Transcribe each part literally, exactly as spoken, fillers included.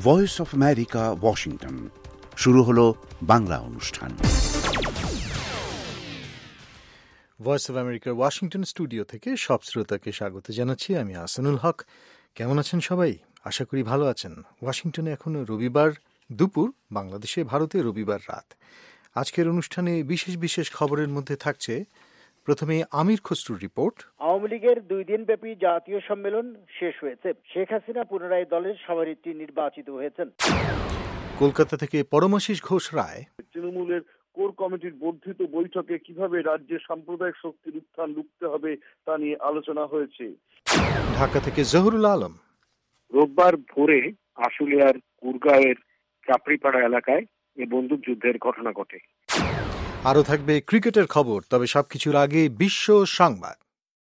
Voice of America, Washington. শুরু হলো বাংলা অনুষ্ঠান। ভয়েস অফ আমেরিকার ওয়াশিংটন স্টুডিও থেকে সব শ্রোতাকে স্বাগত জানাচ্ছি। আমি আহসানুল হক। কেমন আছেন সবাই? আশা করি ভালো আছেন। ওয়াশিংটনে এখন রবিবার দুপুর, বাংলাদেশে ভারতে রবিবার রাত। আজকের অনুষ্ঠানে বিশেষ বিশেষ খবরের মধ্যে থাকছে প্রথমে আমির খসরুর রিপোর্ট। আওয়ামী লীগের দুই দিনব্যাপী জাতীয় সম্মেলন শেষ হয়েছে। শেখ হাসিনা পুনরায় দলের সভানেত্রী নির্বাচিত হয়েছেন। কলকাতা থেকে পরমাশিস ঘোষ রায়। তৃণমূলের কোর কমিটির বর্ধিত বৈঠকে কিভাবে রাজ্যে সাম্প্রদায়িক শক্তির উত্থান রুখতে হবে তা নিয়ে আলোচনা হয়েছে। ঢাকা থেকে জহুরুল আলম। রোববার ভোরে আশুলিয়ার কুরগাঁওয়ের চাপড়িপাড়া এলাকায় এ বন্দুক যুদ্ধের ঘটনা ঘটে। আরও থাকবে ক্রিকেটের খবর, তবে সবকিছুর আগে বিশ্ব সংবাদ।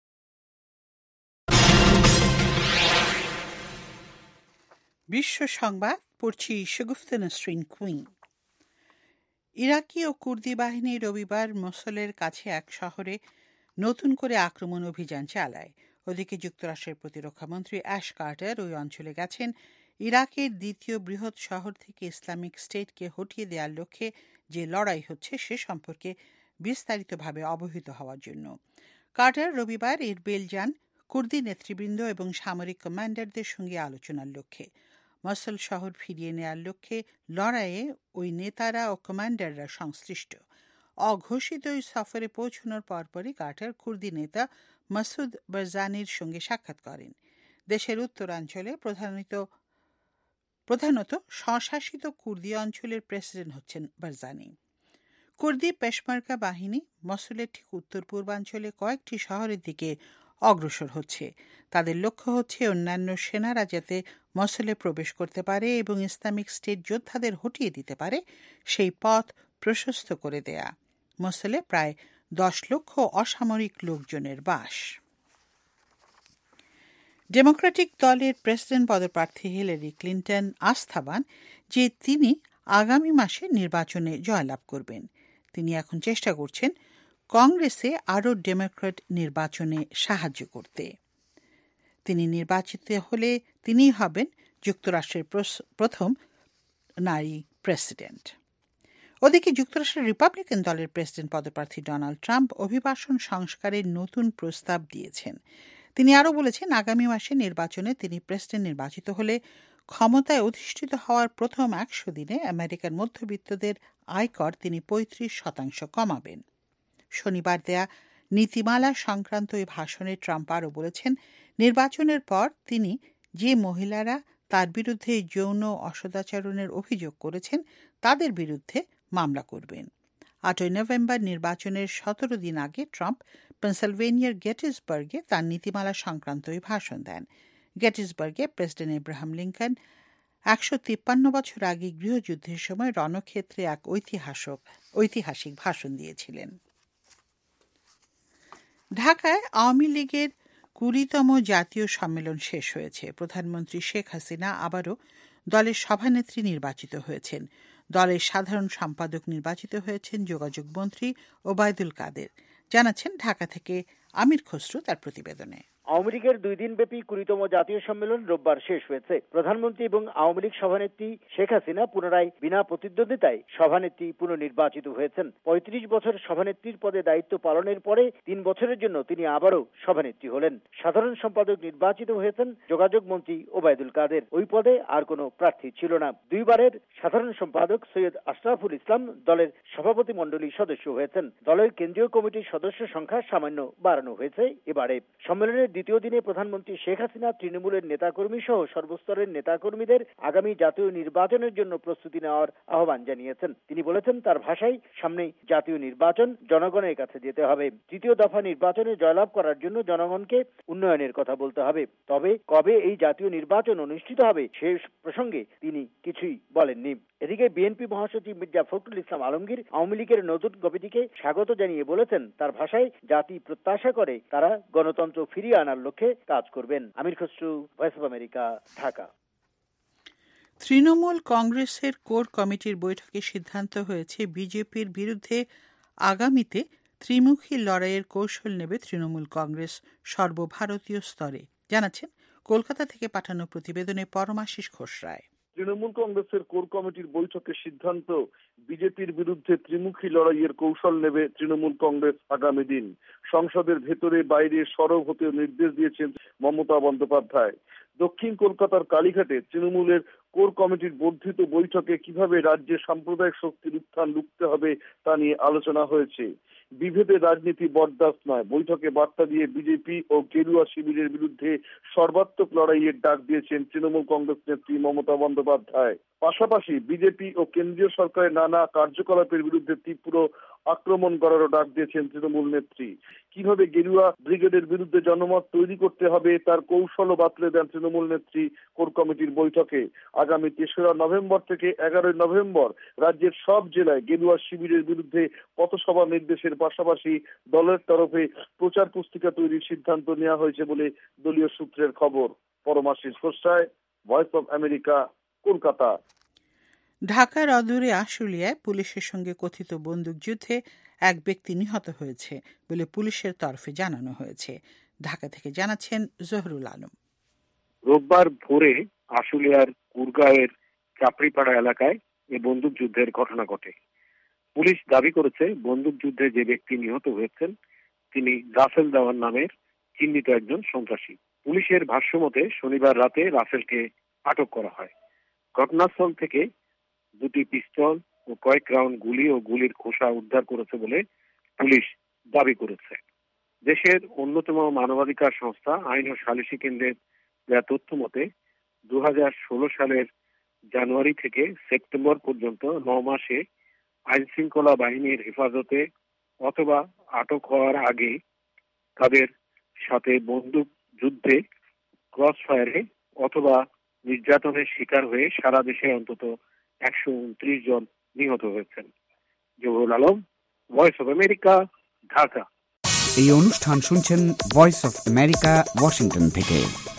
বিশ্ব সংবাদ পড়ছি শগুফতা নসরিন কুইন। ইরাকি ও কুর্দি বাহিনী রবিবার মোসুলের কাছে এক শহরে নতুন করে আক্রমণ অভিযান চালায়। ওদিকে যুক্তরাষ্ট্রের প্রতিরক্ষামন্ত্রী অ্যাশ কার্টার ওই অঞ্চলে গেছেন ইরাকের দ্বিতীয় বৃহৎ শহর থেকে ইসলামিক স্টেটকে হটিয়ে দেওয়ার লক্ষ্যে যে লড়াই হচ্ছে সে সম্পর্কে বিস্তারিতভাবে অবহিত হওয়ার জন্য। কার্টার রবিবার এরবিল যান কুর্দি নেতৃবৃন্দ এবং সামরিক কমান্ডারদের সঙ্গে আলোচনার লক্ষ্যে। মসুল শহর ফিরিয়ে নেয়ার লক্ষ্যে লড়াইয়ে ওই নেতারা ও কমান্ডাররা সংশ্লিষ্ট। অঘোষিত ওই সফরে পৌঁছানোর পরপরই কার্টার কুর্দি নেতা মাসুদ বারজানির সঙ্গে সাক্ষাৎ করেন। দেশের উত্তরাঞ্চলে প্রধানত প্রধানত স্বশাসিত কুর্দি অঞ্চলের প্রেসিডেন্ট হচ্ছেন বারজানি। কুর্দি পেশমার্কা বাহিনী মসুলের ঠিক উত্তর পূর্বাঞ্চলে কয়েকটি শহরের দিকে অগ্রসর হচ্ছে। তাদের লক্ষ্য হচ্ছে অন্যান্য সেনারা যাতে মসুলে প্রবেশ করতে পারে এবং ইসলামিক স্টেট যোদ্ধাদের হটিয়ে দিতে পারে সেই পথ প্রশস্ত করে দেয়া। মসুলে প্রায় দশ লক্ষ অসামরিক লোকজনের বাস। ডেমোক্রেটিক দলের প্রেসিডেন্ট পদপ্রার্থী হিলারি ক্লিন্টন আস্থাবান যে তিনি আগামী মাসে নির্বাচনে জয়লাভ করবেন। তিনি এখন চেষ্টা করছেন কংগ্রেসে আরও ডেমোক্র্যাট নির্বাচনে সাহায্য করতে। তিনি নির্বাচিত হলে তিনিই হবেন যুক্তরাষ্ট্রের প্রথম নারী প্রেসিডেন্ট। ওদিকে যুক্তরাষ্ট্রের রিপাবলিকান দলের প্রেসিডেন্ট পদপ্রার্থী ডোনাল্ড ট্রাম্প অভিবাসন সংস্কারের নতুন প্রস্তাব দিয়েছেন। তিনি আরও বলেছেন, আগামী মাসে নির্বাচনে তিনি প্রেসিডেন্ট নির্বাচিত হলে ক্ষমতায় অধিষ্ঠিত হওয়ার প্রথম একশো দিনে আমেরিকার মধ্যবিত্তদের আয়কর তিনি পঁয়ত্রিশ শতাংশ কমাবেন। শনিবার দেয়া নীতিমালা সংক্রান্ত এই ভাষণে ট্রাম্প আরও বলেছেন, নির্বাচনের পর তিনি যে মহিলারা তার বিরুদ্ধে যৌন অসদাচরণের অভিযোগ করেছেন তাদের বিরুদ্ধে মামলা করবেন। আটই নভেম্বর নির্বাচনের সতেরো দিন আগে ট্রাম্প পেনসিলভেনিয়ার গেটিসবার্গে তার নীতিমালা সংক্রান্ত এই ভাষণ দেন। গেটিসবার্গে প্রেসিডেন্ট এব্রাহাম লিঙ্কন একশো তিপ্পান্ন বছর আগে গৃহযুদ্ধের সময় রণক্ষেত্রে এক ঐতিহাসিক ঐতিহাসিক ভাষণ দিয়েছিলেন। ঢাকায় আওয়ামী লীগের কুড়িতম জাতীয় সম্মেলন শেষ হয়েছে। প্রধানমন্ত্রী শেখ হাসিনা আবারও দলের সভানেত্রী নির্বাচিত হয়েছেন। দলের সাধারণ সম্পাদক নির্বাচিত হয়েছেন যোগাযোগ মন্ত্রী ওবায়দুল কাদের। জানাচ্ছেন ঢাকা থেকে আমির খসরু তার প্রতিবেদনে। আওয়ামী লীগের দুই দিনব্যাপী কুড়িতম জাতীয় সম্মেলন রোববার শেষ হয়েছে। প্রধানমন্ত্রী এবং আওয়ামী লীগ সভানেত্রী শেখ হাসিনা পুনরায় বিনা প্রতিদ্বন্দ্বিতায় সভানেত্রী পুনর্নির্বাচিত হয়েছেন। পঁয়ত্রিশ বছর সভানেত্রীর পদে দায়িত্ব পালনের পরে তিন বছরের জন্য তিনি আবারও সভানেত্রী হলেন। সাধারণ সম্পাদক নির্বাচিত হয়েছেন যোগাযোগ মন্ত্রী ওবায়দুল কাদের। ওই পদে আর কোনো প্রার্থী ছিল না। দুইবারের সাধারণ সম্পাদক সৈয়দ আশরাফুল ইসলাম দলের সভাপতি মণ্ডলীর সদস্য হয়েছেন। দলের কেন্দ্রীয় কমিটির সদস্য সংখ্যা সামান্য বাড়ানো হয়েছে এবারে। সম্মেলনের দ্বিতীয় দিনে প্রধানমন্ত্রী শেখ হাসিনা তৃণমূলের নেতাকর্মী সহ সর্বস্তরের নেতাকর্মীদের আগামী জাতীয় নির্বাচনের জন্য প্রস্তুতি নেওয়ার আহ্বান জানিয়েছেন। তিনি বলেছেন, তার ভাষায় সামনেই জাতীয় নির্বাচন, জনগণের কাছে যেতে হবে। তৃতীয় দফা নির্বাচনে জয়লাভ করার জন্য জনগণকে উন্নয়নের কথা বলতে হবে। তবে কবে এই জাতীয় নির্বাচন অনুষ্ঠিত হবে সে প্রসঙ্গে তিনি কিছুই বলেননি। এদিকে বিএনপি মহাসচিব মির্জা ফখরুল ইসলাম আলমগীর আওয়ামী লীগের নতুন কমিটিকে স্বাগত জানিয়ে বলেছেন, তার ভাষায় জাতি প্রত্যাশা করে তারা গণতন্ত্র ফিরিয়ে আনার লক্ষ্যে কাজ করবেন। Amir Khasru, voice of America, Dhaka. Trinamool কংগ্রেসের কোর কমিটির বৈঠকে সিদ্ধান্ত হয়েছে বিজেপির বিরুদ্ধে আগামীতে ত্রিমুখী লড়াইয়ের কৌশল নেবে তৃণমূল কংগ্রেস সর্বভারতীয় স্তরে। জানাচ্ছেন কলকাতা থেকে পাঠানো প্রতিবেদনে পরমাশিস ঘোষ রায়। তৃণমূল কংগ্রেসের কোর কমিটির বৈঠকে সিদ্ধান্ত, বিজেপির বিরুদ্ধে ত্রিমুখী লড়াইয়ের কৌশল নেবে তৃণমূল কংগ্রেস আগামী দিন। সংসদের ভেতরে বাইরে সরব হতে নির্দেশ দিয়েছেন মমতা বন্দ্যোপাধ্যায়। দক্ষিণ কলকাতার কালীঘাটে তৃণমূলের কোর কমিটির বর্ধিত বৈঠকে কিভাবে রাজ্যে সাম্প্রদায়িক শক্তির উত্থান রুখতে হবে তা নিয়ে আলোচনা হয়েছে। বিভেদের রাজনীতি বরদাস্ত নয়। বৈঠকে বার্তা দিয়ে বিজেপি ও গেরুয়া শিবিরের বিরুদ্ধে সর্বাত্মক লড়াইয়ের ডাক দিয়েছেন তৃণমূল কংগ্রেস নেত্রী মমতা বন্দ্যোপাধ্যায়। পাশাপাশি বিজেপি ও কেন্দ্রীয় সরকারের নানা কার্যকলাপের বিরুদ্ধে তীব্র আক্রমণ করারও ডাক দিয়েছেন তৃণমূল নেত্রী। কিভাবে গেরুয়া ব্রিগেডের বিরুদ্ধে জনমত তৈরি করতে হবে তার কৌশলও বাতলে দেন তৃণমূল নেত্রী কোর কমিটির বৈঠকে। আগামী তেসরা নভেম্বর থেকে এগারোই নভেম্বর রাজ্যের সব জেলায় গেরুয়া শিবিরের বিরুদ্ধে পথসভা নির্দেশের পাশাপাশি দলের তরফে প্রচার পুস্তিকা তৈরির সিদ্ধান্ত নেওয়া হয়েছে বলে দলীয় সূত্রের খবর। পরমাশিস ঘোষায়, ভয়েস অব আমেরিকা, কলকাতা। ঢাকার অদূরে আশুলিয়ায় পুলিশের সঙ্গে কথিত বন্দুকযুদ্ধে এক ব্যক্তি নিহত হয়েছে বলে পুলিশের তরফে জানানো হয়েছে। ঢাকা থেকে জানাচ্ছেন জহরুল আলম। রোববার ভোরে আশুলিয়ার কুরগাঁওয়ের চাপড়িপাড়া এলাকায় এ বন্দুকযুদ্ধের ঘটনা ঘটে। পুলিশ দাবি করেছে বন্দুকযুদ্ধে যে ব্যক্তি নিহত হয়েছেন তিনি রাসেল দেওয়ান নামের চিহ্নিত একজন সন্ত্রাসী। পুলিশের ভাষ্যমতে শনিবার রাতে রাসেলকে আটক করা হয়। ঘটনাস্থল থেকে দুটি পিস্তল ও কয়েক রাউন্ড গুলি ও গুলির খোসা উদ্ধার করেছে বলে পুলিশ দাবি করেছে। দেশের অন্যতম মানবাধিকার সংস্থা আইন ও সালিসি কেন্দ্রের দেয়া তথ্য মতে দু হাজার ষোলো সালের জানুয়ারি থেকে সেপ্টেম্বর পর্যন্ত ন মাসে আইন শৃঙ্খলা বাহিনীর হেফাজতে অথবা আটক হওয়ার আগে তাদের সাথে বন্দুক যুদ্ধে, ক্রস ফায়ারে অথবা নির্যাতনের শিকার হয়ে সারা দেশে অন্তত একশো উনত্রিশ জন নিহত হয়েছেন। Zahurul Alam, voice of America, Dhaka. এই অনুষ্ঠান শুনছেন ভয়েস অফ আমেরিকা, ওয়াশিংটন থেকে।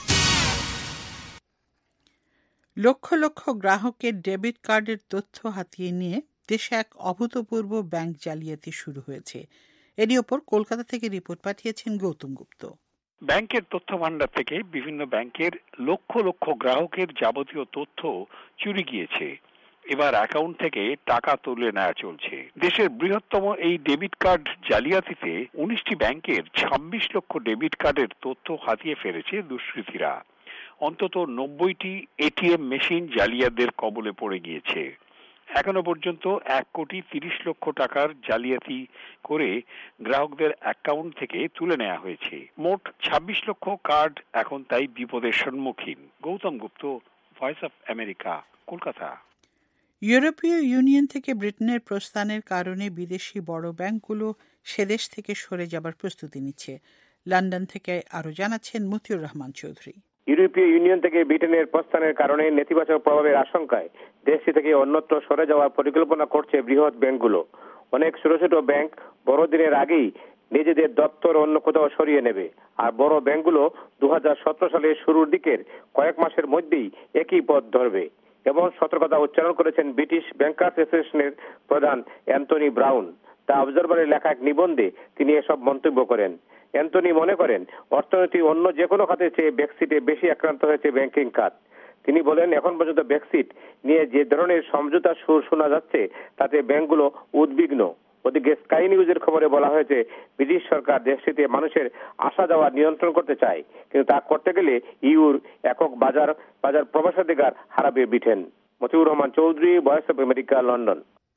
লক্ষ লক্ষ গ্রাহকের ডেবিট কার্ডের তথ্য হাতিয়ে নিয়ে দেশে এক অভূতপূর্ব ব্যাংক জালিয়াতি শুরু হয়েছে। এরই ওপর কলকাতা থেকে রিপোর্ট পাঠিয়েছেন গৌতম গুপ্ত। ব্যাংকের তথ্য ভান্ডার থেকে বিভিন্ন ব্যাংকের লক্ষ লক্ষ গ্রাহকের যাবতীয় তথ্য চুরি গিয়েছে। এবার অ্যাকাউন্ট থেকে টাকা তুলে নেওয়া চলছে। দেশের বৃহত্তম এই ডেবিট কার্ড জালিয়াতিতে উনিশটি ব্যাংকের ছাব্বিশ লক্ষ ডেবিট কার্ডের তথ্য হাতিয়ে ফেলেছে দুষ্কৃতীরা। অন্তত নব্বইটি এটিএম মেশিন জালিয়াতদের কবলে পড়ে গিয়েছে। এখনো পর্যন্ত এক কোটি তিরিশ লক্ষ টাকার জালিয়াতি করে গ্রাহকদের অ্যাকাউন্ট থেকে তুলে নেওয়া হয়েছে। মোট ছাব্বিশ লক্ষ কার্ড এখন তাই বিপদের সম্মুখীন। Gautam Gupta, voice of America, Kolkata. ইউরোপীয় ইউনিয়ন থেকে ব্রিটেনের প্রস্থানের কারণে বিদেশি বড় ব্যাংকগুলো সেদেশ থেকে সরে যাবার প্রস্তুতি নিচ্ছে। লন্ডন থেকে আরো জানাচ্ছেন মতিউর রহমান চৌধুরী। ইউরোপীয় ইউনিয়ন থেকে ব্রিটেনের প্রস্থানের কারণে নেতিবাচক প্রভাবের আশঙ্কায় দেশটি থেকে অন্যত্র সরে যাওয়ার পরিকল্পনা করছে বৃহৎ ব্যাংকগুলো। অনেক ছোট ছোট ব্যাংক বড়দিনের আগেই নিজেদের দপ্তর অন্য কোথাও সরিয়ে নেবে, আর বড় ব্যাংকগুলো দু হাজার সতেরো সালের শুরুর দিকের কয়েক মাসের মধ্যেই একই পথ ধরবে। এমন সতর্কতা উচ্চারণ করেছেন ব্রিটিশ ব্যাংকার্স অ্যাসোসিয়েশনের প্রধান অ্যান্টনি ব্রাউন। তা অবজারভারের লেখা এক নিবন্ধে তিনি এসব মন্তব্য করেন। অ্যান্টনি মনে করেন অর্থনীতি অন্য যে কোনো খাতের চেয়ে ব্রেক্সিটে বেশি আক্রান্ত হয়েছে ব্যাংকিং খাত। তিনি বলেন এখন পর্যন্ত ব্রেক্সিট নিয়ে যে ধরনের সমঝোতার সুর শোনা যাচ্ছে তাতে ব্যাংকগুলো উদ্বিগ্ন। ওদিকে স্কাই নিউজের খবরে বলা হয়েছে ব্রিটিশ সরকার দেশটিতে মানুষের আসা যাওয়া নিয়ন্ত্রণ করতে চায়, কিন্তু তা করতে গেলে ইউর একক বাজার বাজার প্রবেশাধিকার হারাবে Britain. Motiur Rahman Chowdhury, voice of America, London.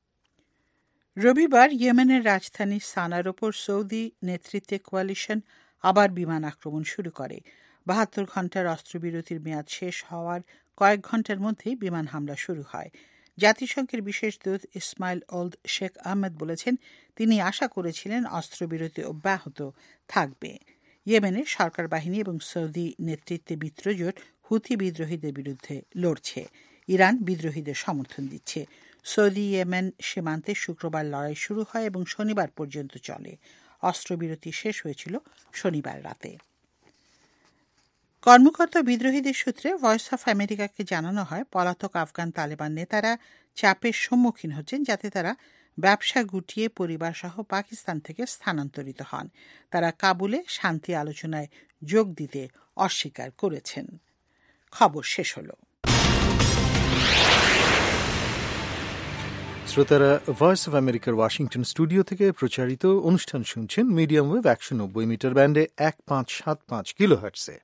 রবিবার ইয়েমেনের রাজধানী সানার ওপর সৌদি নেতৃত্বে কোয়ালিশন আবার বিমান আক্রমণ শুরু করে। বাহাত্তর ঘন্টার অস্ত্রবিরতির মেয়াদ শেষ হওয়ার কয়েক ঘন্টার মধ্যেই বিমান হামলা শুরু হয়। জাতিসংঘের বিশেষ দূত ইসমাইল ওল্ড শেখ আহমেদ বলেছেন তিনি আশা করেছিলেন অস্ত্রবিরতি অব্যাহত থাকবে। ইয়েমেনের সরকার বাহিনী এবং সৌদি নেতৃত্বে মিত্রজোট হুথি বিদ্রোহীদের বিরুদ্ধে লড়ছে। ইরান বিদ্রোহীদের সমর্থন দিচ্ছে। সৌদি ইয়েমেন সীমান্তে শুক্রবার লড়াই শুরু হয় এবং শনিবার পর্যন্ত চলে। অস্ত্রবিরতি শেষ হয়েছিল শনিবার রাতে। কর্মকর্তা বিদ্রোহীদের সূত্রে ভয়েস অফ আমেরিকাকে জানানো হয় পলাতক আফগান তালেবান নেতারা চাপের সম্মুখীন হচ্ছেন যাতে তারা ব্যবসা গুটিয়ে পরিবারসহ পাকিস্তান থেকে স্থানান্তরিত হন। তারা কাবুলে শান্তি আলোচনায় যোগ দিতে অস্বীকার করেছেন। খবর শেষ হলো। শ্রোতারা, ভয়েস অব আমেরিকার ওয়াশিংটন স্টুডিও থেকে প্রচারিত অনুষ্ঠান শুনছেন মিডিয়াম ওয়েভ একশো নব্বই মিটার ব্যান্ডে এক পাঁচ সাত পাঁচ কিলো হার্টসে।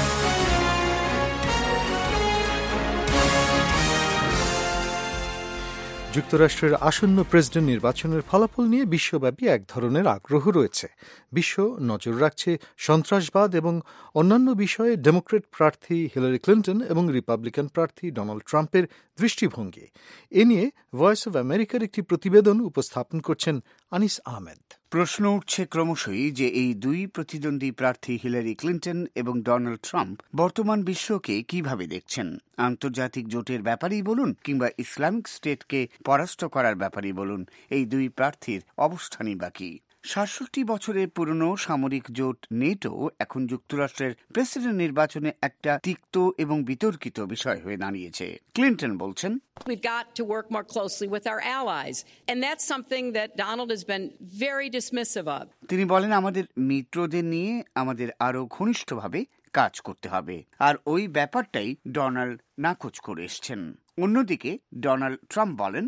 যুক্তরাষ্ট্রের আসন্ন প্রেসিডেন্ট নির্বাচনের ফলাফল নিয়ে বিশ্বব্যাপী এক ধরনের আগ্রহ রয়েছে। বিশ্ব নজর রাখছে সন্ত্রাসবাদ এবং অন্যান্য বিষয়ে ডেমোক্রেট প্রার্থী হিলারি ক্লিন্টন এবং রিপাবলিকান প্রার্থী ডোনাল্ড ট্রাম্পের দৃষ্টিভঙ্গি। এ নিয়ে ভয়েস অব আমেরিকার একটি প্রতিবেদন উপস্থাপন করছেন আনিস আহমেদ। প্রশ্ন উঠছে ক্রমশই যে এই দুই প্রতিদ্বন্দ্বী প্রার্থী হিলারি ক্লিন্টন এবং ডোনাল্ড ট্রাম্প বর্তমান বিশ্বকে কিভাবে দেখছেন। আন্তর্জাতিক জোটের ব্যাপারেই বলুন কিংবা ইসলামিক স্টেটকে পরাস্ত করার ব্যাপারেই বলুন, এই দুই প্রার্থীর অবস্থানই বাকি। সাতষট্টি বছরের পুরনো সামরিক জোট নেটো এখন যুক্তরাষ্ট্রের প্রেসিডেন্ট নির্বাচনে একটা তিক্ত এবং বিতর্কিত বিষয় হয়ে দাঁড়িয়েছে। ক্লিন্টন বলছেন, We've got to work more closely with our allies, and that's something that Donald has been very dismissive of. তিনি বলেন, আমাদের মিত্রদের নিয়ে আমাদের আরো ঘনিষ্ঠভাবে কাজ করতে হবে, আর ওই ব্যাপারটাই ডোনাল্ড নাকচ করে এসছেন। অন্যদিকে ডোনাল্ড ট্রাম্প বলেন,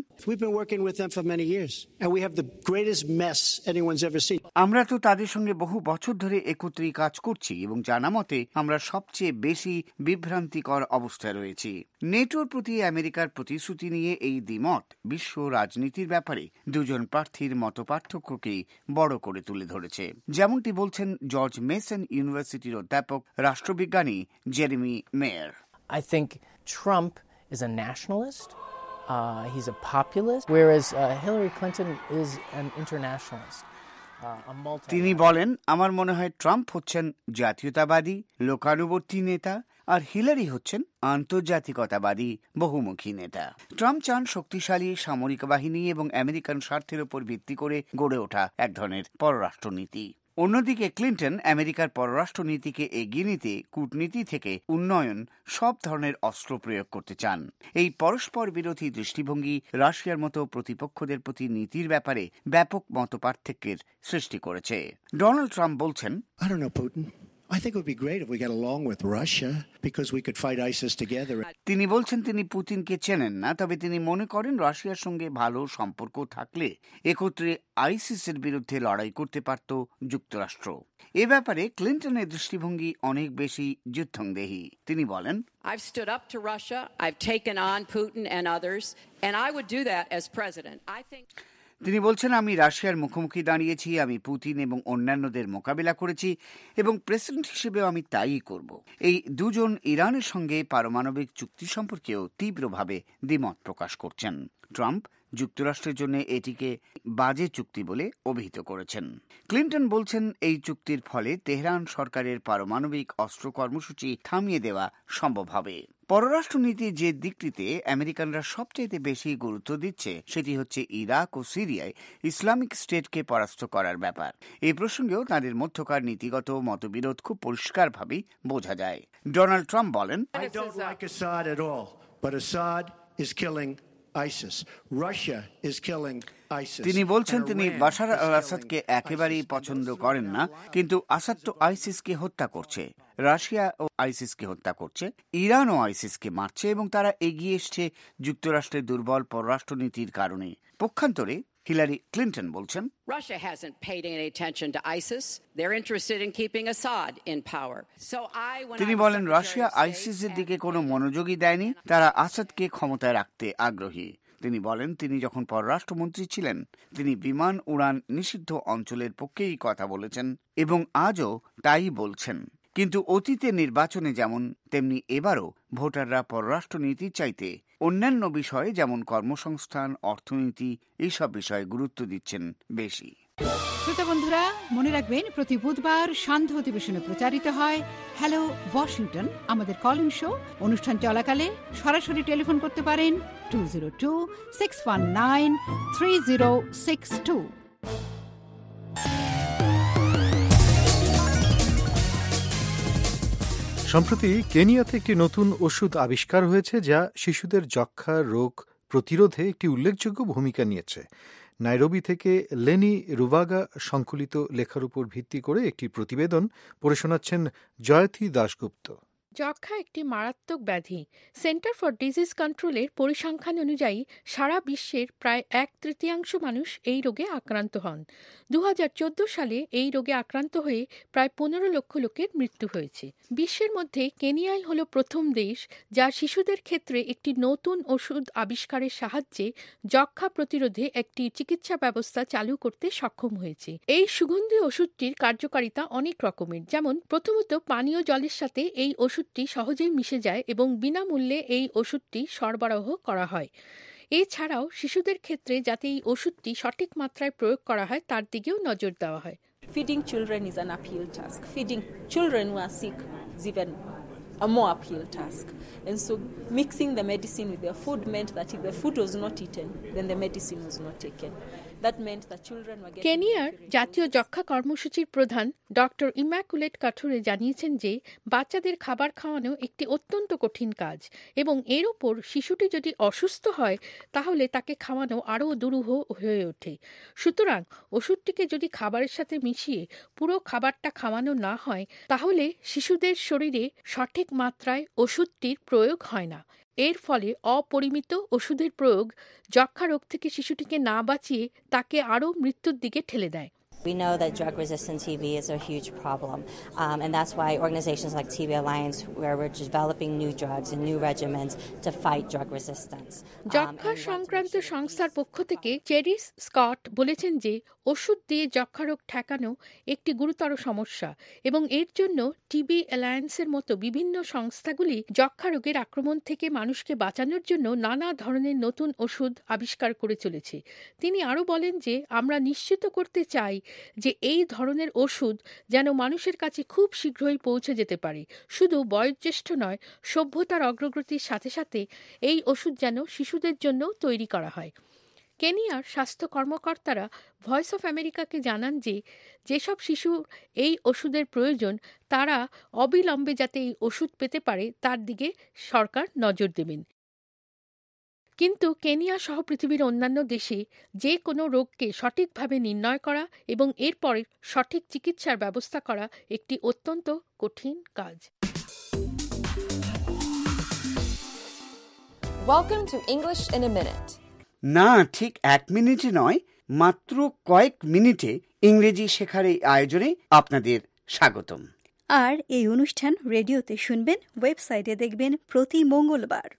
আমরা তো তাদের সঙ্গে বহু বছর ধরে একত্রেই কাজ করছি এবং জানা মতে আমরা সবচেয়ে বেশি বিভ্রান্তিকর অবস্থায় রয়েছি। নেটোর প্রতি আমেরিকার প্রতিশ্রুতি নিয়ে এই দ্বিমত বিশ্ব রাজনীতির ব্যাপারে দুজন প্রার্থীর মতপার্থক্যকেই বড় করে তুলে ধরেছে। যেমনটি বলছেন জর্জ মেসন ইউনিভার্সিটির অধ্যাপক রাষ্ট্রবিজ্ঞানী Jeremy Mayer. I think Trump is a nationalist. Uh, he's a populist, whereas uh, Hillary Clinton is an internationalist. তিনি বলেন, আমার মনে হয় ট্রাম্প হচ্ছেন জাতীয়তাবাদী লোকানুবর্তী নেতা আর হিলারি হচ্ছেন আন্তর্জাতিকতাবাদী বহুমুখী নেতা। ট্রাম্প চান শক্তিশালী সামরিক বাহিনী এবং আমেরিকান স্বার্থের উপর ভিত্তি করে গড়ে ওঠা এক ধরনের পররাষ্ট্রনীতি। অন্যদিকে ক্লিন্টন আমেরিকার পররাষ্ট্রনীতিকে এগিয়ে নিতে কূটনীতি থেকে উন্নয়ন সব ধরনের অস্ত্র প্রয়োগ করতে চান। এই পরস্পর বিরোধী দৃষ্টিভঙ্গি রাশিয়ার মতো প্রতিপক্ষদের প্রতি নীতির ব্যাপারে ব্যাপক মতপার্থক্যের সৃষ্টি করেছে। ডোনাল্ড ট্রাম্প বলছেন, I don't know Putin. I think it would be great if we get along with Russia because we could fight ISIS together. তিনি বলছেন তিনি পুতিনকে চেনেন না, তবে তিনি মনে করেন রাশিয়ার সঙ্গে ভালো সম্পর্ক থাকলে একত্রে আইসিসের বিরুদ্ধে লড়াই করতে পারত যুক্তরাষ্ট্র। এ ব্যাপারে ক্লিন্টনের দৃষ্টিভঙ্গি অনেক বেশি যুদ্ধংদেহী। তিনি বলেন, I've stood up to Russia, I've taken on Putin and others, and I would do that as president. I think তিনি বলছেন, আমি রাশিয়ার মুখোমুখি দাঁড়িয়েছি, আমি পুতিন এবং অন্যান্যদের মোকাবিলা করেছি এবং প্রেসিডেন্ট হিসেবেও আমি তাই করব। এই দুজন ইরানের সঙ্গে পারমাণবিক চুক্তি সম্পর্কেও তীব্রভাবে দ্বিমত প্রকাশ করছেন। ট্রাম্প যুক্তরাষ্ট্রের জন্য এটিকে বাজে চুক্তি বলে অভিহিত করেছেন। ক্লিন্টন বলছেন, এই চুক্তির ফলে তেহরান সরকারের পারমাণবিক অস্ত্র কর্মসূচি থামিয়ে দেওয়া সম্ভব হবে। পররাষ্ট্রনীতির যে দিকটিতে আমেরিকানরা সবচেয়ে বেশি গুরুত্ব দিচ্ছে সেটি হচ্ছে ইরাক ও সিরিয়ায় ইসলামিক স্টেটকে পরাস্ত করার ব্যাপার। এই প্রসঙ্গেও তাদের মধ্যকার নীতিগত মতবিরোধ খুব পরিষ্কারভাবেই বোঝা যায়। ডোনাল্ড ট্রাম্প বলেন, I don't like Assad at all, but Assad is killing ISIS. Russia is killing ISIS. তিনি বলছেন, তিনি বাশার আল আসাদকে একেবারেই পছন্দ করেন না, কিন্তু আসাদ তো আইসিসকে হত্যা করছে, রাশিয়া ও আইসিসকে হত্যা করছে, ইরান ও আইসিসকে মারছে এবং তারা এগিয়ে এসছে যুক্তরাষ্ট্রের দুর্বল পররাষ্ট্রনীতির কারণে। পক্ষান্তরে হিলারি ক্লিন্টন বলছেন, Russia hasn't paid any attention to ISIS. They're interested in keeping Assad in power. So I তিনি বলেন, রাশিয়া আইসিসের দিকে কোনো মনোযোগই দেয়নি, তারা আসাদকে ক্ষমতায় রাখতে আগ্রহী। তিনি বলেন, তিনি যখন পররাষ্ট্রমন্ত্রী ছিলেন তিনি বিমান উড়ান নিষিদ্ধ অঞ্চলের পক্ষেই কথা বলেছেন এবং আজও তাই বলছেন। কিন্তু অতীতে নির্বাচনে যেমন তেমনি এবারও ভোটাররা পররাষ্ট্রনীতি চাইতে অন্যান্য বিষয়ে যেমন কর্মসংস্থান, অর্থনীতি এইসব বিষয়ে গুরুত্ব দিচ্ছেন বেশি। শ্রোতা বন্ধুরা, মনে রাখবেন প্রতি বুধবার সান্ধ্য অধিবেশনে প্রচারিত হয় হ্যালো ওয়াশিংটন আমাদের কলিং শো। অনুষ্ঠান চলাকালে সরাসরি টেলিফোন করতে পারেন two zero two six one nine three zero six two. সম্প্রতি কেনিয়াতে একটি নতুন ওষুধ আবিষ্কার হয়েছে যা শিশুদের যক্ষ্মা রোগ প্রতিরোধে একটি উল্লেখযোগ্য ভূমিকা নিয়েছে। নাইরোবি থেকে লেনি রুভাগা সংকলিত লেখার উপর ভিত্তি করে একটি প্রতিবেদন পড়ে শোনাচ্ছেন জয়তী দাশগুপ্ত। যক্ষ্মা একটি মারাত্মক ব্যাধি। সেন্টার ফর ডিজিজ কন্ট্রোলের পরিসংখ্যান অনুযায়ী সারা বিশ্বের প্রায় এক তৃতীয়াংশ মানুষ এই রোগে আক্রান্ত হন। দু হাজার চোদ্দ সালে এই রোগে আক্রান্ত হয়ে প্রায় পনেরো লক্ষ লোকের মৃত্যু হয়েছে। বিশ্বের মধ্যে কেনিয়াই হল প্রথম দেশ যা শিশুদের ক্ষেত্রে একটি নতুন ওষুধ আবিষ্কারের সাহায্যে যক্ষ্মা প্রতিরোধে একটি চিকিৎসা ব্যবস্থা চালু করতে সক্ষম হয়েছে। এই সুগন্ধি ওষুধটির কার্যকারিতা অনেক রকমের, যেমন প্রথমত পানীয় জলের সাথে এই ওষুধটি সহজেই মিশে যায় এবং বিনামূল্যে এই ওষুধটি সরবরাহ করা হয়। এছাড়াও শিশুদের ক্ষেত্রে যাতে এই ওষুধটি সঠিক মাত্রায় প্রয়োগ করা হয় তার দিকেও নজর দেওয়া হয়। Feeding children is an uphill task. Feeding children who are sick is even a more uphill task. And so mixing the medicine with their food meant that if the food was not eaten, then the medicine was not taken. That meant that children were getting... কেনিয়ার জাতীয় যক্ষ্মা কর্মসূচির প্রধান doctor immaculate কাঠুরে জানিয়েছেন যে বাচ্চাদের খাবার খাওয়ানো একটি অত্যন্ত কঠিন কাজ এবং এর ওপর শিশুটি যদি অসুস্থ হয় তাহলে তাকে খাওয়ানো আরও দুরূহ হয়ে ওঠে। সুতরাং ওষুধটিকে যদি খাবারের সাথে মিশিয়ে পুরো খাবারটা খাওয়ানো না হয় তাহলে শিশুদের শরীরে সঠিক মাত্রায় ওষুধটির প্রয়োগ হয় না। এর ফলে অপরিমিত ওষুধের প্রয়োগ যক্ষ্মা রোগ থেকে শিশুটিকে না বাঁচিয়ে তাকে আরও মৃত্যুর দিকে ঠেলে দেয়। We know that drug-resistant T B is a huge problem, um, and that's why organizations like T B Alliance, where we're developing new drugs and new regimens to fight drug resistance. যক্ষ্মা সংক্রান্ত সংস্থার পক্ষ থেকে cherished Scott বলেছেন যে ওষুধ দিয়ে যক্ষ্মা রোগ ঠেকানো একটি গুরুতর সমস্যা এবং এর জন্য টিবি অ্যালায়েন্সের মতো বিভিন্ন সংস্থাগুলি যক্ষ্মা রোগের আক্রমণ থেকে মানুষকে বাঁচানোর জন্য নানা ধরনের নতুন ওষুধ আবিষ্কার করে চলেছে। তিনি আরও বলেন যে আমরা নিশ্চিত করতে চাই যে এই ধরনের ওষুধ যেন মানুষের কাছে খুব শীঘ্রই পৌঁছে যেতে পারে। শুধু বয়োজ্যেষ্ঠ নয়, সভ্যতার অগ্রগতির সাথে সাথে এই ওষুধ যেন শিশুদের জন্য তৈরি করা হয়। কেনিয়ার স্বাস্থ্য কর্মকর্তারা ভয়েস অফ আমেরিকাকে জানান যে যেসব শিশুর এই ওষুধের প্রয়োজন তারা অবিলম্বে যাতে এই ওষুধ পেতে পারে তার দিকে সরকার নজর দেবেন। কিন্তু কেনিয়া সহ পৃথিবীর অন্যান্য দেশে যে কোনো রোগকে সঠিকভাবে নির্ণয় করা এবং এরপরে সঠিক চিকিৎসার ব্যবস্থা করা একটি অত্যন্ত কঠিন কাজ। Welcome to English in a minute. না, ঠিক এক মিনিটে নয়, মাত্র কয়েক মিনিটে ইংরেজি শেখার এই আয়োজনে আপনাদের স্বাগতম। আর এই অনুষ্ঠান রেডিওতে শুনবেন, ওয়েবসাইটে দেখবেন প্রতি মঙ্গলবার।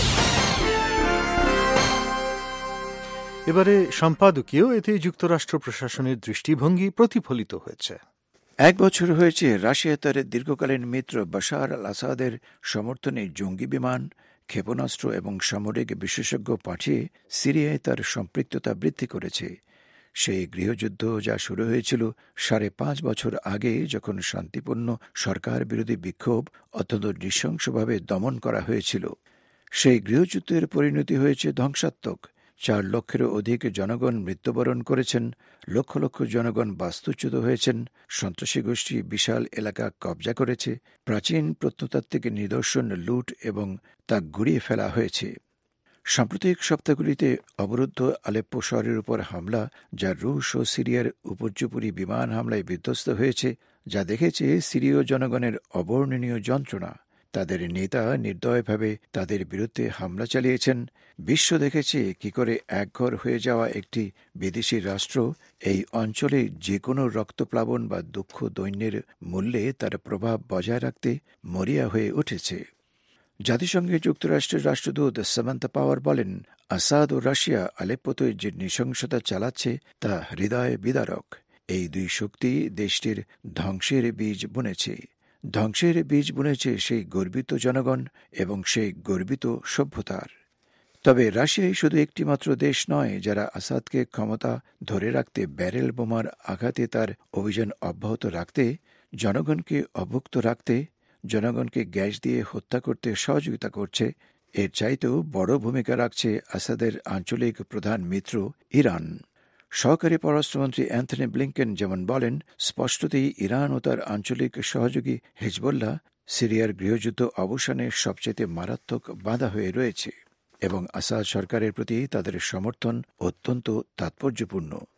এবারে সম্পাদকীয়, এতে যুক্তরাষ্ট্র প্রশাসনের দৃষ্টিভঙ্গি প্রতিফলিত হয়েছে। এক বছর হয়েছে রাশিয়া তার দীর্ঘকালীন মিত্র বাশার আল আসাদের সমর্থনে জঙ্গি বিমান, ক্ষেপণাস্ত্র এবং সামরিক বিশেষজ্ঞ পাঠিয়ে সিরিয়ায় তার সম্পৃক্ততা বৃদ্ধি করেছে। সেই গৃহযুদ্ধ যা শুরু হয়েছিল সাড়ে পাঁচ বছর আগে, যখন শান্তিপূর্ণ সরকার বিরোধী বিক্ষোভ অত্যন্ত নৃশংসভাবে দমন করা হয়েছিল, সেই গৃহযুদ্ধের পরিণতি হয়েছে ধ্বংসাত্মক। চার লক্ষেরও অধিক জনগণ মৃত্যুবরণ করেছেন, লক্ষ লক্ষ জনগণ বাস্তুচ্যুত হয়েছেন, সন্ত্রাসী গোষ্ঠী বিশাল এলাকা কবজা করেছে, প্রাচীন প্রত্নতাত্ত্বিক নিদর্শন লুট এবং তা গুড়িয়ে ফেলা হয়েছে। সাম্প্রতিক সপ্তাহগুলিতে অবরুদ্ধ আলেপ্পো শহরের উপর হামলা, যা রুশ ও সিরিয়ার উপর্যুপরি বিমান হামলায় বিধ্বস্ত হয়েছে, যা দেখেছে সিরীয় জনগণের অবর্ণনীয় যন্ত্রণা। তাদের নেতা নির্দয়ভাবে তাদের বিরুদ্ধে হামলা চালিয়েছেন। বিশ্ব দেখেছে কি করে একঘর হয়ে যাওয়া একটি বিদেশি রাষ্ট্র এই অঞ্চলে যে কোনো রক্তপ্লাবন বা দুঃখ দৈন্যের মূল্যে তার প্রভাব বজায় রাখতে মরিয়া হয়ে উঠেছে। জাতিসংঘে যুক্তরাষ্ট্রের রাষ্ট্রদূত সামান্থা পাওয়ার বলেন, আসাদ ও রাশিয়া আলেপ্পোতে যে নৃশংসতা চালাচ্ছে তা হৃদয় বিদারক। এই দুই শক্তি দেশটির ধ্বংসের বীজ বুনেছে। ধ্বংসের বীজ বুনেছে সেই গর্বিত জনগণ এবং সেই গর্বিত সভ্যতার। তবে রাশিয়াই শুধু একটিমাত্র দেশ নয় যারা আসাদকে ক্ষমতা ধরে রাখতে, ব্যারেল বোমার আঘাতে তার অভিযান অব্যাহত রাখতে, জনগণকে অভুক্ত রাখতে, জনগণকে গ্যাস দিয়ে হত্যা করতে সহযোগিতা করছে। এর চাইতেও বড় ভূমিকা রাখছে আসাদের আঞ্চলিক প্রধান মিত্র ইরান। সহকারী পররাষ্ট্রমন্ত্রী অ্যান্থনি ব্লিংকেন যেমন বলেন, স্পষ্টতই ইরান ও তার আঞ্চলিক সহযোগী হিজবুল্লাহ সিরিয়ার গৃহযুদ্ধ অবসানে সবচেয়ে মারাত্মক বাধা হয়ে রয়েছে এবং আসাদ সরকারের প্রতি তাদের সমর্থন অত্যন্ত তাৎপর্যপূর্ণ।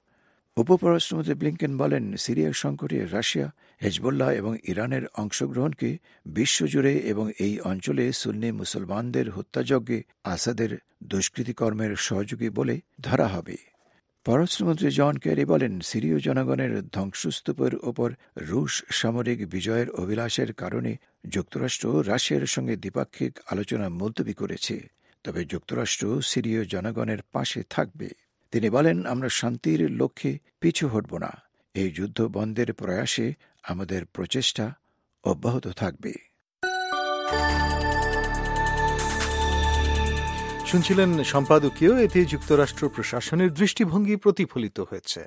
উপপররাষ্ট্রমন্ত্রী ব্লিংকেন বলেন, সিরিয়া সংকটে রাশিয়া, হেজবুল্লাহ এবং ইরানের অংশগ্রহণকে বিশ্বজুড়ে এবং এই অঞ্চলে সুন্নি মুসলমানদের হত্যাযজ্ঞে আসাদের দুষ্কৃতিকর্মের সহযোগী বলে ধরা হবে। পররাষ্ট্রমন্ত্রী জন কেরি বলেন, সিরীয় জনগণের ধ্বংসস্তূপের ওপর রুশ সামরিক বিজয়ের অভিলাষের কারণে যুক্তরাষ্ট্র রাশিয়ার সঙ্গে দ্বিপাক্ষিক আলোচনা মুলতবি করেছে, তবে যুক্তরাষ্ট্র সিরীয় জনগণের পাশে থাকবে। তিনি বলেন, আমরা শান্তির লক্ষ্যে পিছু হটব না। এই যুদ্ধ বন্ধের প্রয়াসে আমাদের প্রচেষ্টা অব্যাহত থাকবে। শুনছিলেন সম্পাদকীয়, এতে যুক্তরাষ্ট্র প্রশাসনের দৃষ্টিভঙ্গি প্রতিফলিত হয়েছে।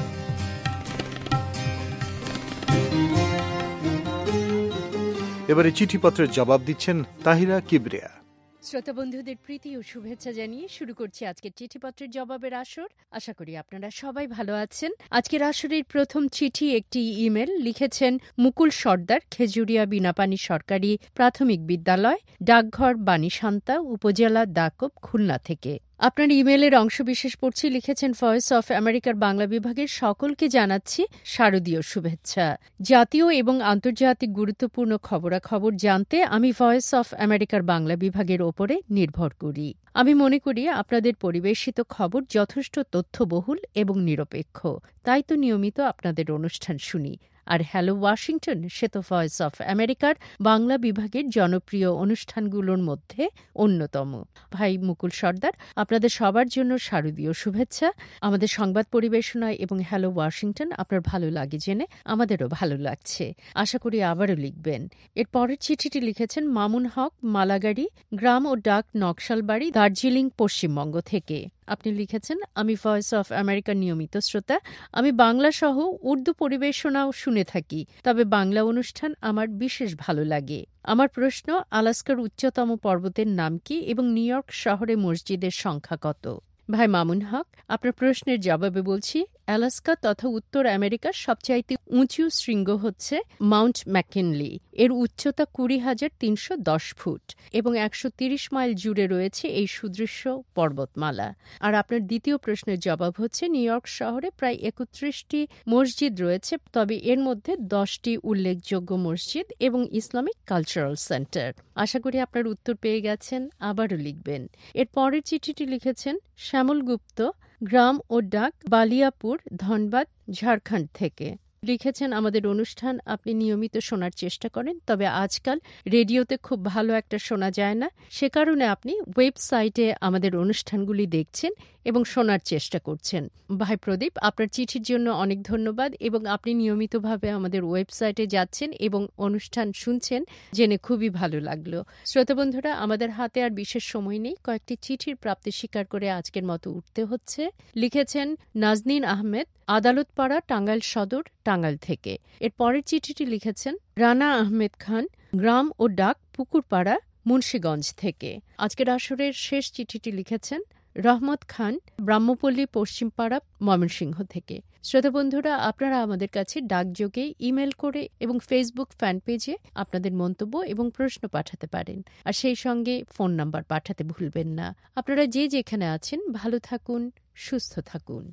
এবারে চিঠিপত্রের জবাব দিচ্ছেন তাহিরা কিবরিয়া। শ্রোতা বন্ধুদের প্রীতি ও শুভেচ্ছা জানিয়ে শুরু করছি আজকের চিঠিপত্রের জবাবের আসর। আশা করি আপনারা সবাই ভালো আছেন। আজকের আসরের প্রথম চিঠি একটি ইমেল লিখেছেন মুকুল সর্দার, খেজুরিয়া বিনাপানি সরকারি প্রাথমিক বিদ্যালয়, ডাকঘর বাণীশান্তা, উপজেলা দাকব, খুলনা থেকে। আপনার ইমেলের অংশবিশেষ পড়ছি। লিখেছেন, ভয়েস অফ আমেরিকার বাংলা বিভাগের সকলকে জানাচ্ছি শারদীয় শুভেচ্ছা। জাতীয় এবং আন্তর্জাতিক গুরুত্বপূর্ণ খবরাখবর জানতে আমি ভয়েস অফ আমেরিকার বাংলা বিভাগের ওপরে নির্ভর করি। আমি মনে করি আপনাদের পরিবেশিত খবর যথেষ্ট তথ্যবহুল এবং নিরপেক্ষ, তাই তো নিয়মিত আপনাদের অনুষ্ঠান শুনি। আর হ্যালো ওয়াশিংটন, সে তো ভয়েস অফ আমেরিকার বাংলা বিভাগের জনপ্রিয় অনুষ্ঠানগুলোর মধ্যে অন্যতম। ভাই মুকুল সর্দার, আপনাদের সবার জন্য শারদীয় শুভেচ্ছা। আমাদের সংবাদ পরিবেশনায় এবং হ্যালো ওয়াশিংটন আপনার ভালো লাগে জেনে আমাদেরও ভালো লাগছে। আশা করি আবারও লিখবেন। এর পরের চিঠিটি লিখেছেন মামুন হক, মালাগাড়ি, গ্রাম ও ডাক নকশালবাড়ি, দার্জিলিং, পশ্চিমবঙ্গ থেকে। আপনি লিখেছেন, আমি ভয়েস অফ আমেরিকার নিয়মিত শ্রোতা। আমি বাংলা সহ উর্দু পরিবেশনাও শুনে থাকি, তবে বাংলা অনুষ্ঠান আমার বিশেষ ভালো লাগে। আমার প্রশ্ন, আলাস্কার উচ্চতম পর্বতের নাম কি এবং নিউ ইয়র্ক শহরে মসজিদের সংখ্যা কত? ভাই মামুন হক, আপনার প্রশ্নের জবাবে বলছি, অ্যালাস্কা তথা উত্তর আমেরিকার সবচাইতে উঁচু শৃঙ্গ হচ্ছে মাউন্ট ম্যাকিনলি। এর উচ্চতা কুড়ি হাজার তিনশো দশ ফুট এবং একশো তিরিশ মাইল জুড়ে রয়েছে এই সুদৃশ্য পর্বতমালা। আর আপনার দ্বিতীয় প্রশ্নের জবাব হচ্ছে, নিউ ইয়র্ক শহরে প্রায় একত্রিশটি মসজিদ রয়েছে, তবে এর মধ্যে দশটি উল্লেখযোগ্য মসজিদ এবং ইসলামিক কালচারাল সেন্টার। আশা করি আপনার উত্তর পেয়ে গেছেন, আবারও লিখবেন। এর পরের চিঠিটি লিখেছেন শ্যামল গুপ্ত, গ্রাম ও ডাক, বালিয়াপুর, ধনবাদ, ঝাড়খণ্ড থেকে। লিখেছেন, আমাদের অনুষ্ঠান আপনি নিয়মিত শোনার চেষ্টা করেন, তবে আজকাল রেডিওতে খুব ভালো একটা শোনা যায় না। সে কারণে আপনি ওয়েবসাইটে আমাদের অনুষ্ঠানগুলি দেখছেন এবং শোনার চেষ্টা করছেন। ভাই প্রদীপ, আপনার চিঠির জন্য অনেক ধন্যবাদ এবং আপনি নিয়মিতভাবে আমাদের ওয়েবসাইটে যাচ্ছেন এবং অনুষ্ঠান শুনছেন জেনে খুবই ভালো লাগলো। শ্রোতাবন্ধুরা, আমাদের হাতে আর বিশেষ সময় নেই, কয়েকটি চিঠির প্রাপ্তি স্বীকার করে আজকের মতো উঠতে হচ্ছে। লিখেছেন নাজনীন আহমেদ, আদালতপাড়া, টাঙ্গাইল সদর, টাঙ্গাইল থেকে। এর পরের চিঠিটি লিখেছেন রানা আহমেদ খান, গ্রাম ও ডাক, পুকুরপাড়া, মুন্সীগঞ্জ থেকে। আজকের আসরের শেষ চিঠিটি লিখেছেন রহমত খান, ব্রাহ্মপল্লী, পশ্চিমপাড়া, ময়মনসিংহ থেকে। শ্রোতা বন্ধুরা, আপনারা আমাদের কাছে ডাকযোগে, ইমেল করে এবং ফেসবুক ফ্যান পেজে আপনাদের মন্তব্য এবং প্রশ্ন পাঠাতে পারেন। আর সেই সঙ্গে ফোন নাম্বার পাঠাতে ভুলবেন না। আপনারা যে যেখানে আছেন ভালো থাকুন, সুস্থ থাকুন।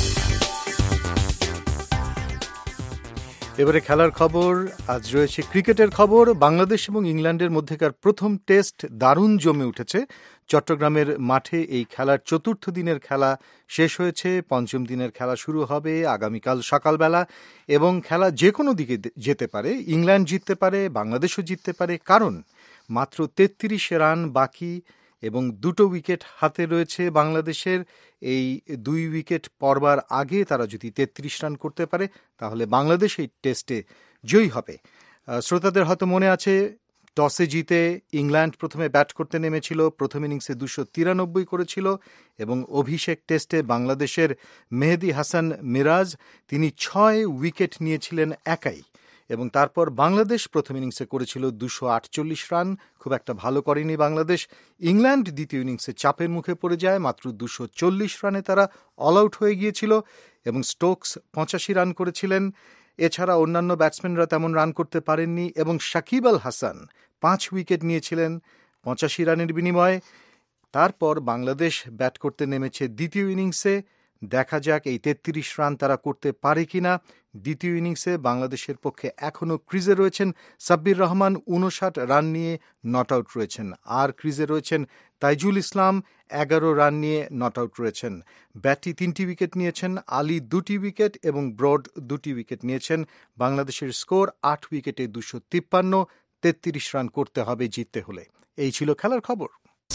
এবারে খেলার খবর। আজ রয়েছে ক্রিকেটের খবর। বাংলাদেশ এবং ইংল্যান্ডের মধ্যেকার প্রথম টেস্ট দারুণ জমে উঠেছে। চট্টগ্রামের মাঠে এই খেলার চতুর্থ দিনের খেলা শেষ হয়েছে। পঞ্চম দিনের খেলা শুরু হবে আগামীকাল সকালবেলা এবং খেলা যে কোনো দিকে যেতে পারে। ইংল্যান্ড জিততে পারে, বাংলাদেশও জিততে পারে, কারণ মাত্র তেত্রিশ রান বাকি এবং দুটো উইকেট হাতে রয়েছে বাংলাদেশের। এই দুই উইকেট পড়বার আগে তারা যদি তেত্রিশ রান করতে পারে তাহলে বাংলাদেশ এই টেস্টে জয়ী হবে। শ্রোতাদের হয়তো মনে আছে, টসে জিতে ইংল্যান্ড প্রথমে ব্যাট করতে নেমেছিল, প্রথম ইনিংসে দুশো তিরানব্বই করেছিল এবং অভিষেক টেস্টে বাংলাদেশের মেহেদি হাসান মিরাজ তিনি ছয় উইকেট নিয়েছিলেন একাই এবং তারপর বাংলাদেশ প্রথম ইনিংসে করেছিল দুশো আটচল্লিশ রান। খুব একটা ভালো করেনি বাংলাদেশ। ইংল্যান্ড দ্বিতীয় ইনিংসে চাপের মুখে পড়ে যায়, মাত্র দুশো চল্লিশ রানে তারা অল আউট হয়ে গিয়েছিল এবং স্টোকস পঁচাশি রান করেছিলেন। এছাড়া অন্যান্য ব্যাটসম্যানরা তেমন রান করতে পারেননি এবং সাকিব আল হাসান পাঁচ উইকেট নিয়েছিলেন পঁচাশি রানের বিনিময়ে। তারপর বাংলাদেশ ব্যাট করতে নেমেছে দ্বিতীয় ইনিংসে, দেখা যাক এই তেত্রিশ রান তারা করতে পারে কিনা। দ্বিতীয় ইনিংসে বাংলাদেশের পক্ষে এখনও ক্রিজে রয়েছেন সাব্বির রহমান, উনষাট রান নিয়ে নট আউট রয়েছেন। আর ক্রিজে রয়েছেন তাইজুল ইসলাম, এগারো রান নিয়ে নট আউট রয়েছেন। ব্যাটি তিনটি উইকেট নিয়েছেন, আলী দুটি উইকেট এবং ব্রড দুটি উইকেট নিয়েছেন। বাংলাদেশের স্কোর আট উইকেটে দুশো তিপ্পান্ন, তেত্রিশ রান করতে হবে জিততে হলে। এই ছিল খেলার খবর।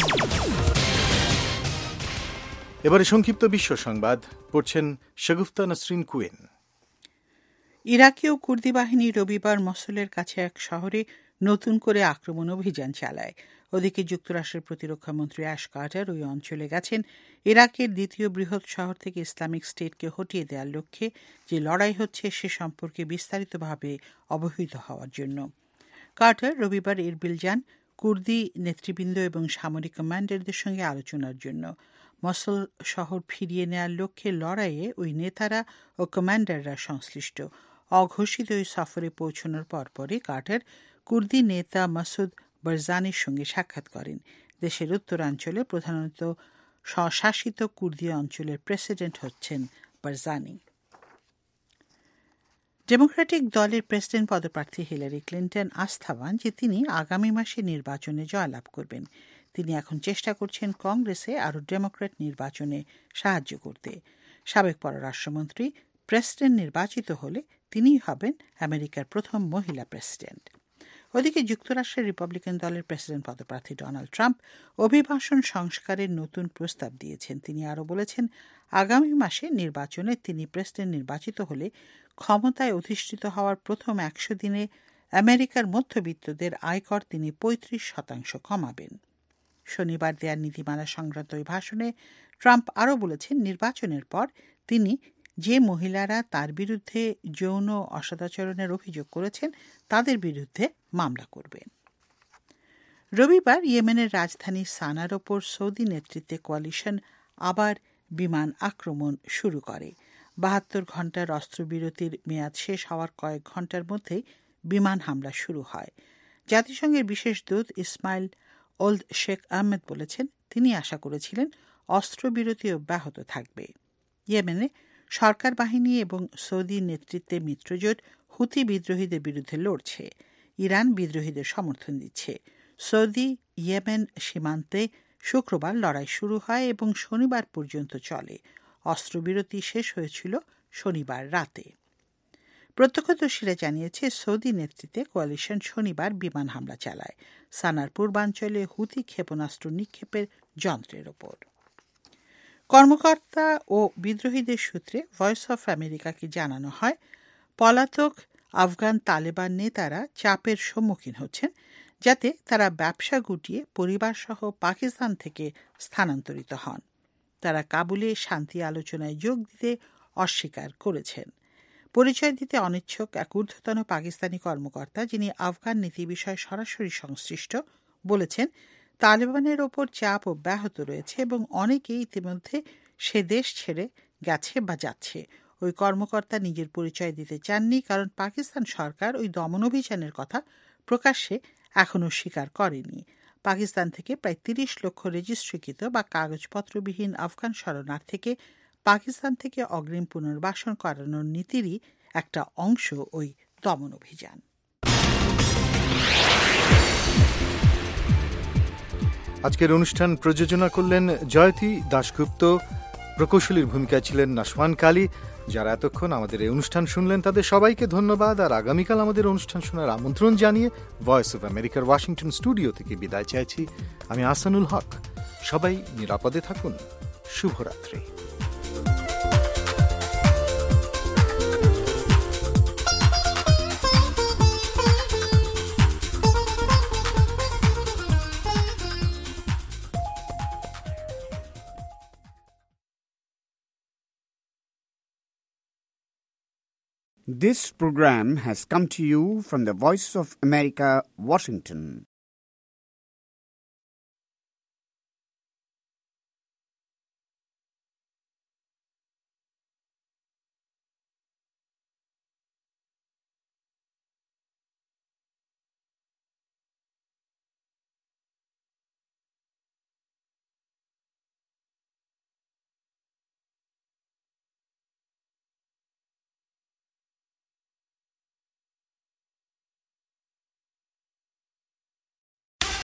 এবারে সংক্ষিপ্ত বিশ্ব সংবাদ পড়ছেন শাগুফতা নাসরিন কুইন। ইরাকি ও কুর্দি বাহিনী রবিবার মসুলের কাছে এক শহরে নতুন করে আক্রমণ অভিযান চালায়। ওদিকে যুক্তরাষ্ট্রের প্রতিরক্ষা মন্ত্রী অ্যাশ কার্টার ওই অঞ্চলে গেছেন ইরাকের দ্বিতীয় বৃহৎ শহর থেকে ইসলামিক স্টেটকে হটিয়ে দেওয়ার লক্ষ্যে যে লড়াই হচ্ছে সে সম্পর্কে বিস্তারিতভাবে অবহিত হওয়ার জন্য। কার্টার রবিবার এরবিল যান কুর্দি নেতৃবৃন্দ এবং সামরিক কমান্ডারদের সঙ্গে আলোচনার জন্য। মসুল শহর ফিরিয়ে নেয়ার লক্ষ্যে লড়াইয়ে ওই নেতারা ও কমান্ডাররা সংশ্লিষ্ট। অঘোষিত ওই সফরে পৌঁছানোর পরপরই কার্টার কুর্দি নেতা মাসুদ বারজানির সঙ্গে সাক্ষাৎ করেন। দেশের উত্তরাঞ্চলে প্রধানত স্বশাসিত কুর্দি অঞ্চলের প্রেসিডেন্ট হচ্ছেন বারজানি। ডেমোক্রেটিক দলের প্রেসিডেন্ট পদপ্রার্থী হিলারি ক্লিন্টন আস্থাবান যে তিনি আগামী মাসে নির্বাচনে জয়লাভ করবেন। তিনি এখন চেষ্টা করছেন কংগ্রেসে আরও ডেমোক্র্যাট নির্বাচনে সাহায্য করতে। সাবেক পররাষ্ট্রমন্ত্রী প্রেসিডেন্ট নির্বাচিত হলে তিনিই হবেন আমেরিকার প্রথম মহিলা প্রেসিডেন্ট। ওদিকে যুক্তরাষ্ট্রের রিপাবলিকান দলের প্রেসিডেন্ট পদপ্রার্থী ডোনাল্ড ট্রাম্প অভিবাসন সংস্কারের নতুন প্রস্তাব দিয়েছেন। তিনি আরও বলেছেন, আগামী মাসে নির্বাচনে তিনি প্রেসিডেন্ট নির্বাচিত হলে ক্ষমতায় অধিষ্ঠিত হওয়ার প্রথম একশো দিনে আমেরিকার মধ্যবিত্তদের আয়কর তিনি পঁয়ত্রিশ শতাংশ কমাবেন। শনিবার দেয়ার নীতিমালা সংক্রান্ত ওই ভাষণে ট্রাম্প আরও বলেছেন, নির্বাচনের পর তিনি যে মহিলারা তার বিরুদ্ধে যৌন অসদাচরণের অভিযোগ করেছেন তাদের বিরুদ্ধে মামলা করবেন। রবিবার ইয়েমেনের রাজধানী সানার ওপর সৌদি নেতৃত্বে কোয়ালিশন আবার বিমান আক্রমণ শুরু করে। বাহাত্তর ঘণ্টার অস্ত্রবিরতির মেয়াদ শেষ হওয়ার কয়েক ঘণ্টার মধ্যেই বিমান হামলা শুরু হয়। জাতিসংঘের বিশেষ দূত ইসমাইল ওল্ড শেখ আহমেদ বলেছেন, তিনি আশা করেছিলেন অস্ত্রবিরতি অব্যাহত থাকবে। ইয়েমেনে সরকার বাহিনী এবং সৌদি নেতৃত্বে মিত্রজোট হুতি বিদ্রোহীদের বিরুদ্ধে লড়ছে। ইরান বিদ্রোহীদের সমর্থন দিচ্ছে। সৌদি ইয়েমেন সীমান্তে শুক্রবার লড়াই শুরু হয় এবং শনিবার পর্যন্ত চলে। অস্ত্রবিরতি শেষ হয়েছিল শনিবার রাতে। প্রত্যক্ষদর্শীরা জানিয়েছে, সৌদি নেতৃত্বে কোয়ালিশন শনিবার বিমান হামলা চালায় সানার পূর্বাঞ্চলে হুতি ক্ষেপণাস্ত্র নিক্ষেপের যন্ত্রের ওপর। কর্মকর্তা ও বিদ্রোহীদের সূত্রে ভয়েস অফ আমেরিকাকে জানানো হয়, পলাতক আফগান তালেবান নেতারা চাপের সম্মুখীন হচ্ছেন যাতে তারা ব্যবসা গুটিয়ে পরিবারসহ পাকিস্তান থেকে স্থানান্তরিত হন। তারা কাবুলে শান্তি আলোচনায় যোগ দিতে অস্বীকার করেছেন। পরিচয় দিতে অনিচ্ছুক এক ঊর্ধ্বতন পাকিস্তানি কর্মকর্তা, যিনি আফগান নীতি বিষয়ে সরাসরি সংশ্লিষ্ট, বলেছেন তালেবানের ওপর চাপ অব্যাহত রয়েছে এবং অনেকেই ইতিমধ্যে সে দেশ ছেড়ে গেছে বা যাচ্ছে। ওই কর্মকর্তা নিজের পরিচয় দিতে চাননি, কারণ পাকিস্তান সরকার ওই দমন অভিযানের কথা প্রকাশ্যে এখনও স্বীকার করেনি। পাকিস্তান থেকে প্রায় তিরিশ লক্ষ রেজিস্ট্রিকৃত বা কাগজপত্রবিহীন আফগান শরণার্থীকে পাকিস্তান থেকে অগ্রিম পুনর্বাসন করানোর নীতিরই একটা অংশ ওই দমন অভিযান। আজকের অনুষ্ঠান প্রযোজনা করলেন জয়তী দাশগুপ্ত, প্রকৌশলীর ভূমিকায় ছিলেন নাশওয়ান কালী। যারা এতক্ষণ আমাদের এই অনুষ্ঠান শুনলেন তাদের সবাইকে ধন্যবাদ। আর আগামীকাল আমাদের অনুষ্ঠান শোনার আমন্ত্রণ জানিয়ে ভয়েস অফ আমেরিকার ওয়াশিংটন স্টুডিও থেকে বিদায় চাইছি আমি আহসানুল হক। সবাই নিরাপদে থাকুন। শুভরাত্রি। This program has come to you from the Voice of America, Washington.